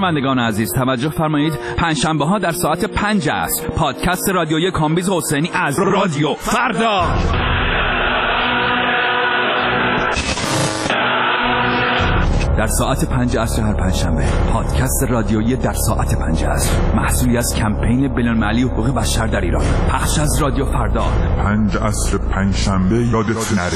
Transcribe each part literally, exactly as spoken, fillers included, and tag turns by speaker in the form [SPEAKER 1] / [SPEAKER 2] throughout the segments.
[SPEAKER 1] شنوندگان عزیز توجه فرمایید، پنجشنبه ها در ساعت پنج است پادکست رادیویی کامبیز حسینی از رادیو فردا. در ساعت پنج عصر هر پنجشنبه پادکست رادیویی در ساعت پنج عصر، محصولی از کمپین بین‌المللی حقوق بشر در ایران، پخش از رادیو فردا.
[SPEAKER 2] پنج عصر پنجشنبه یادت نره.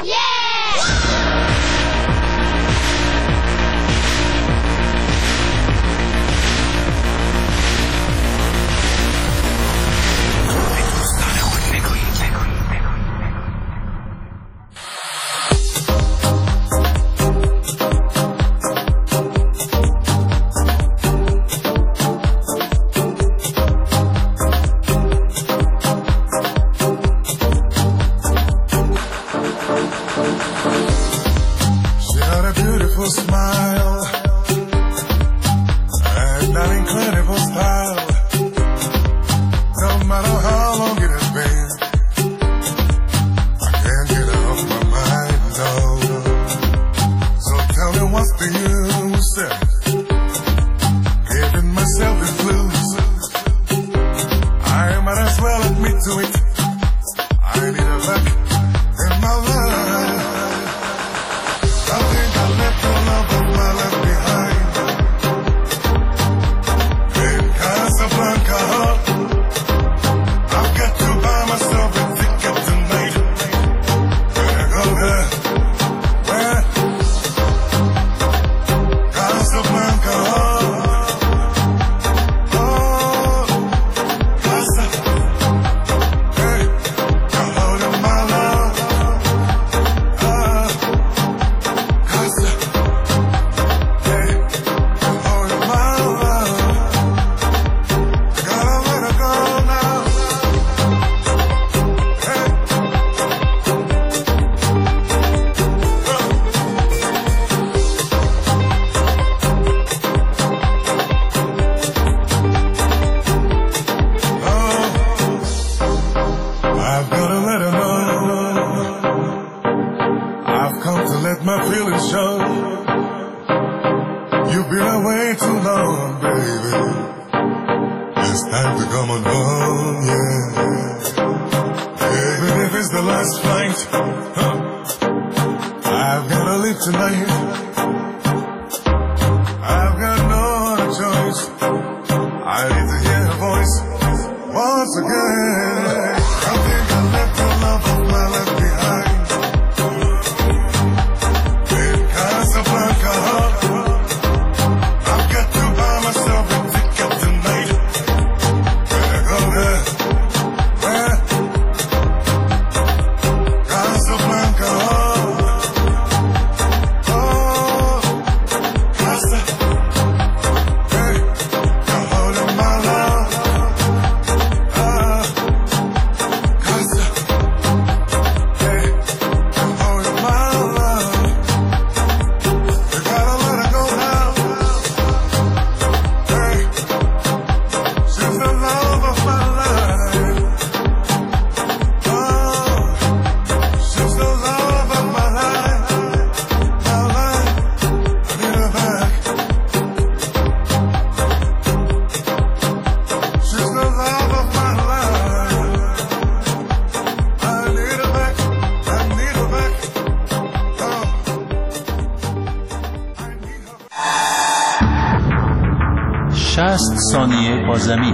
[SPEAKER 3] شصت ثانیه با زمین.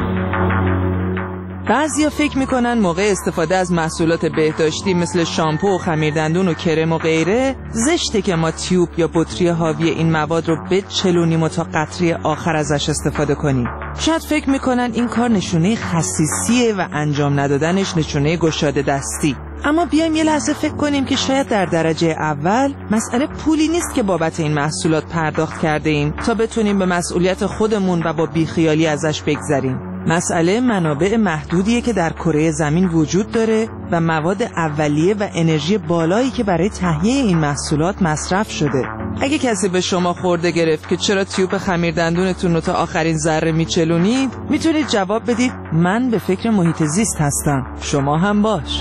[SPEAKER 4] بعضیا فکر میکنن موقع استفاده از محصولات بهداشتی مثل شامپو و خمیردندون و کرم و غیره زشته که ما تیوب یا بطری حاوی این مواد رو بچلونیم و تا قطره آخر ازش استفاده کنیم. شاید فکر میکنن این کار نشونه خسیسیه و انجام ندادنش نشونه گشاده دستی. اما بیایم یه لحظه فکر کنیم که شاید در درجه اول مسئله پولی نیست که بابت این محصولات پرداخت کرده ایم تا بتونیم به مسئولیت خودمون و با بیخیالی ازش بگذریم. مسئله منابع محدودیه که در کره زمین وجود داره و مواد اولیه و انرژی بالایی که برای تهیه این محصولات مصرف شده. اگه کسی به شما خورده گرفت که چرا تیوب خمیردندونتون رو تا آخرین ذره میچلونید، میتونید جواب بدید من به فکر محیط زیست هستم، شما هم باش.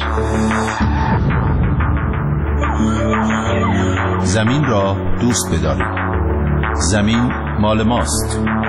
[SPEAKER 3] زمین را دوست بدارید. زمین مال ماست.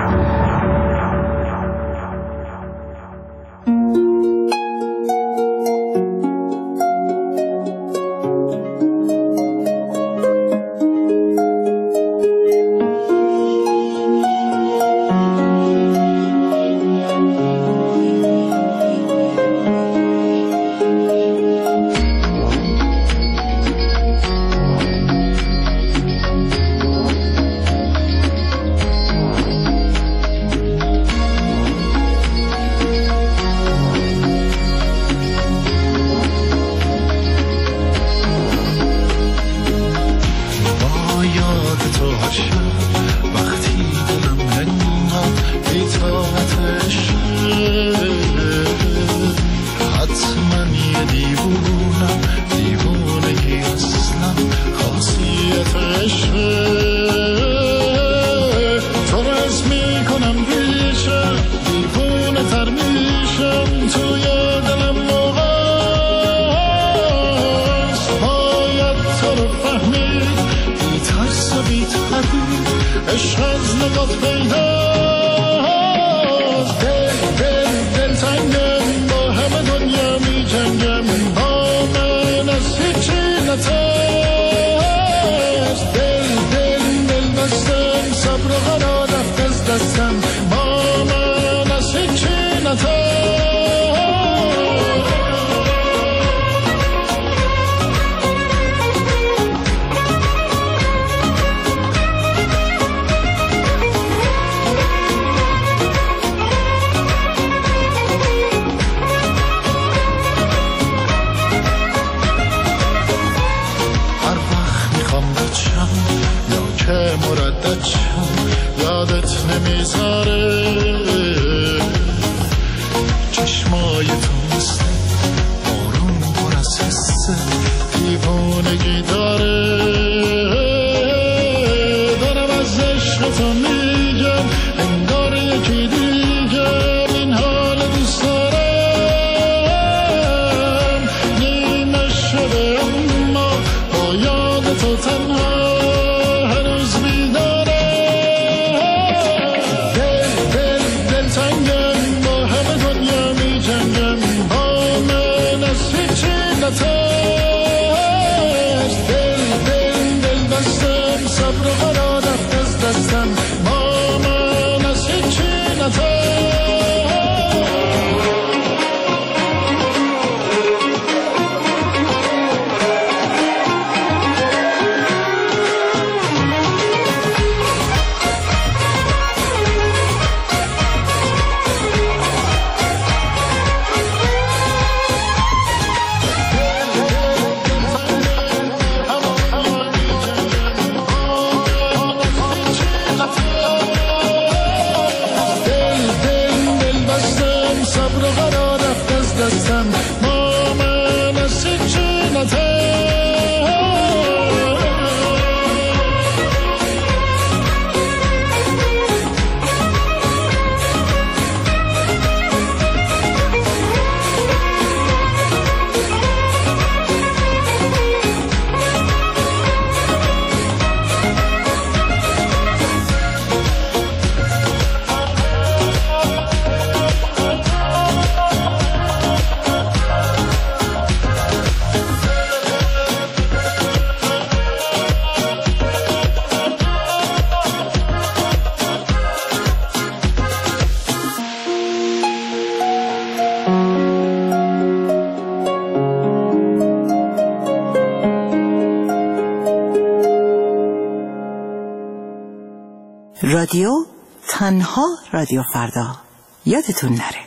[SPEAKER 5] رادیو تنها رادیو فردا، یادتون نره.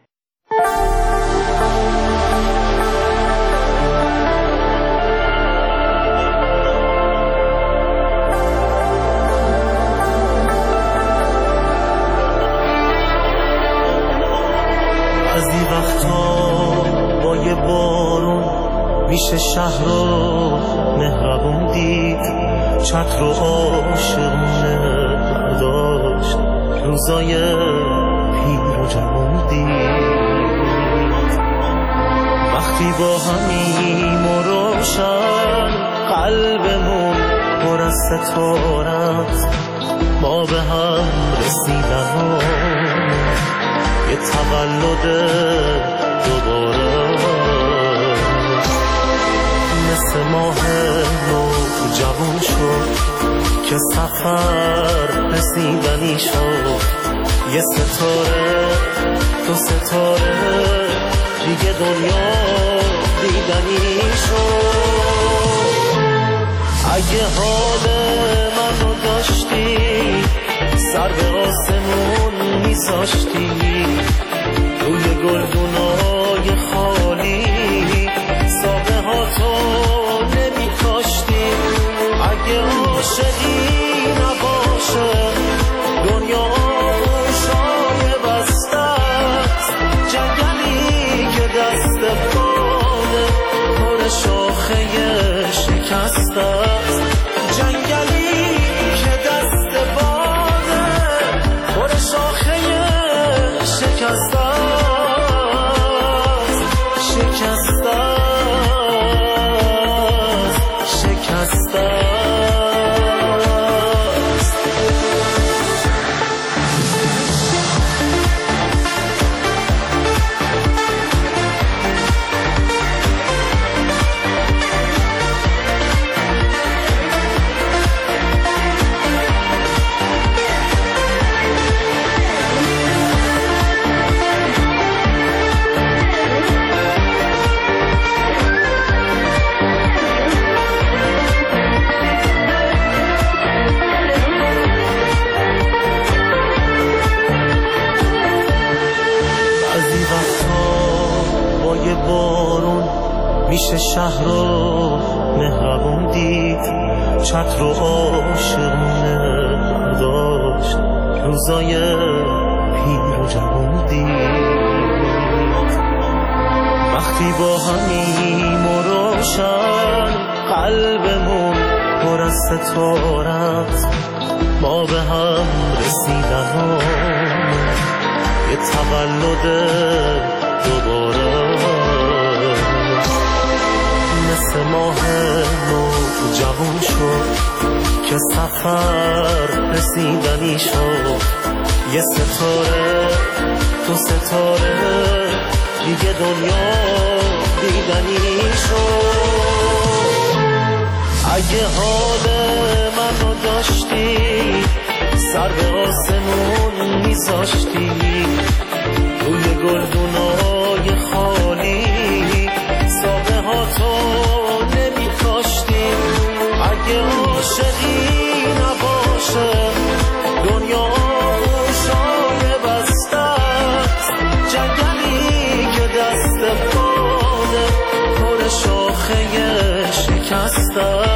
[SPEAKER 6] از این وقتا با یه بارون میشه شهر رو مهربون دید، چتر رو عاشقونه برداشت، روزای پیر و جوون دید. وقتی با همیم و روشن قلبمون پر از ستاره است، ما به هم رسیدن یه تولد دوباره مثل ماه نو جوان شد که سفر رسیدنی شد یه ستاره دو ستاره دیگه دنیا دیدنی شد اگه حال منو داشتی سر به آسمون میذاشتی روی گلدونای خالی ساقه ها تو نمی کاشتی اگه عاشقی نباشه دنیا آغوشای بسته است جنگلی که دست باده پر شاخه شکسته است جنگلی که دست باده پر شاخه شکسته است شکسته است شکسته است میشه شهر رو مهربون دید چتر رو عاشقونه برداشت روزای پیر و جوون دید وقتی با همیم و روشن قلبمون پر از ستارت ما به هم رسیدن یه تولد دوباره مثل ماه نو جوان شد که سفر رسیدنی شد یه ستاره دو ستاره دیگه دنیا دیدنی شد اگه حال منو داشتی سر به آسمون میذاشتی روی گلدونای خالی ساقه ها تو نمی کاشتی اگه عاشقی نباشه دنیا آغوشای بسته است جنگلی که دست باده پر شاخه شکسته